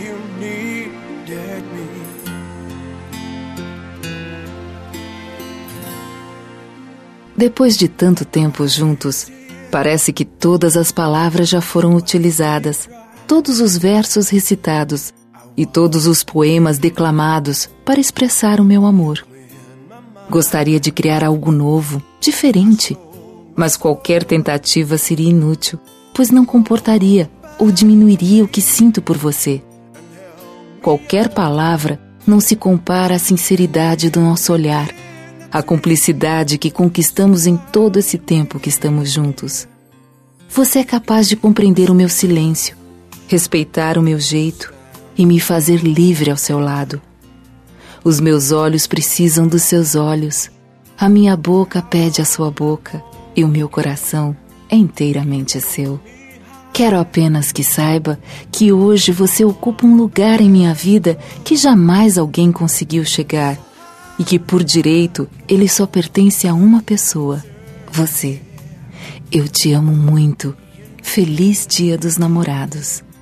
you needed me. Depois de tanto tempo juntos, parece que todas as palavras já foram utilizadas, todos os versos recitados e todos os poemas declamados para expressar o meu amor. Gostaria de criar algo novo, diferente, mas qualquer tentativa seria inútil, pois não comportaria ou diminuiria o que sinto por você. Qualquer palavra não se compara à sinceridade do nosso olhar, à cumplicidade que conquistamos em todo esse tempo que estamos juntos. Você é capaz de compreender o meu silêncio, respeitar o meu jeito e me fazer livre ao seu lado. Os meus olhos precisam dos seus olhos, a minha boca pede a sua boca e o meu coração é inteiramente seu. Quero apenas que saiba que hoje você ocupa um lugar em minha vida que jamais alguém conseguiu chegar e que por direito ele só pertence a uma pessoa, você. Eu te amo muito. Feliz Dia dos Namorados.